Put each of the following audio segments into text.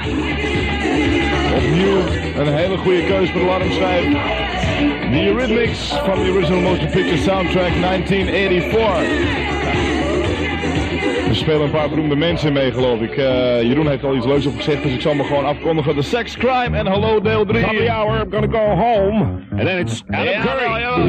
Opnieuw een hele goede keuze voor de alarmschijf. The Eurythmics van de original motion picture soundtrack 1984. Er spelen een paar beroemde mensen mee, geloof ik. Jeroen heeft al iets leuks opgezegd, dus ik zal me gewoon afkondigen. The Sex, Crime en Hello deel 3. Top of the hour, I'm gonna go home. And then it's Adam Curry.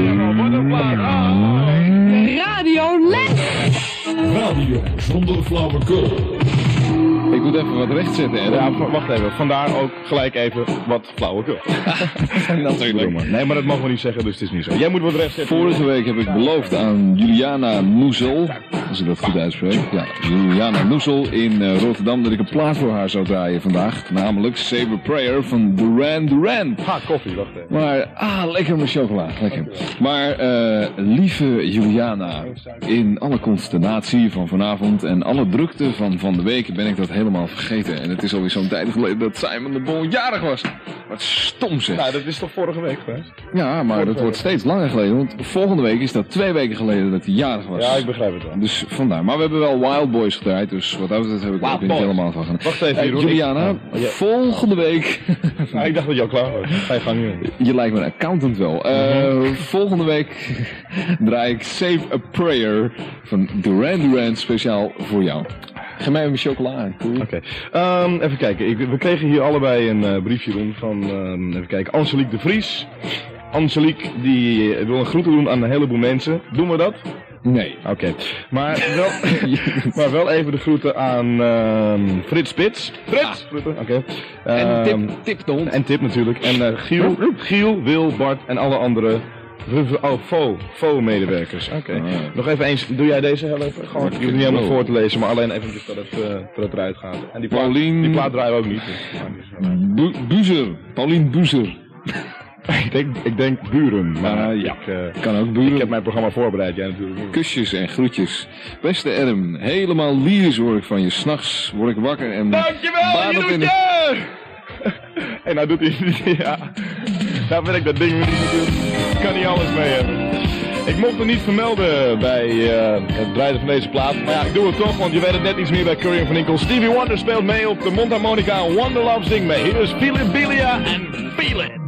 Radio Les. Radio zonder flauwekul. Ik moet even wat rechtzetten. En Ja, wacht even. Vandaar ook gelijk even wat flauwekul. natuurlijk. Nee, maar dat mogen we niet zeggen, dus het is niet zo. Jij moet wat rechtzetten. Vorige week heb ik beloofd aan Juliana Noezel, als ik dat goed uitspreek. Ja, Juliana Noezel in Rotterdam dat ik een plaat voor haar zou draaien vandaag. Namelijk Save a Prayer van Duran Duran. Ha, koffie, wacht even. Maar, lekker met chocola. Lekker. Maar, lieve Juliana, in alle consternatie van vanavond en alle drukte van de week ben ik dat helemaal vergeten. En het is alweer zo'n tijd geleden dat Simon de Bon jarig was. Wat stom zeg. Nou, dat is toch vorige week geweest? Ja, maar dat wordt steeds langer geleden. Want volgende week is dat 2 weken geleden dat hij jarig was. Ja, ik begrijp het wel. Dus vandaar. Maar we hebben wel Wild Boys gedraaid. Dus wat dat betreft heb ik er niet helemaal van gedaan. Wacht even, Jeroen. Juliana, volgende week... Nou, ik dacht dat je al klaar was. Ga je gang nu. Je lijkt me een accountant wel. Volgende week draai ik Save a Prayer van Duran Duran speciaal voor jou. Geef mij mijn chocola. Cool. Oké. Even kijken. We kregen hier allebei een briefje doen van, even kijken, Angelique de Vries. Angelique die wil een groeten doen aan een heleboel mensen. Doen we dat? Nee. Oké. Maar wel even de groeten aan Frits Spits. Frits! Oké. En Tip de hond. En Tip natuurlijk. En Giel, Wil, Bart en alle andere... Faux-medewerkers. Oké. Nog even eens, doe jij deze heel even? Gewoon, je hoeft niet helemaal voor te lezen, maar alleen eventjes dat het eruit gaat. En die plaat draaien we ook niet. Dus, Buzer. Paulien Buzer. ik denk buren, maar kan ook buren. Ik heb mijn programma voorbereid, jij natuurlijk niet. Kusjes en groetjes. Beste Erm, helemaal lyrisch hoor ik van je. 'Nachts word ik wakker en... Dankjewel, Jeroentje! En nou doet hij... Ja. Nou ben ik dat ding weer niet natuurlijk. Kan niet alles mee hebben. Ik mocht het niet vermelden bij het draaien van deze plaat. Maar ja, ik doe het toch, want je weet het net iets meer bij Curry & Van Inkel. Stevie Wonder speelt mee op de mondharmonica. Wonder Love zingt mee. Hier is Feel It Belia en Feel It.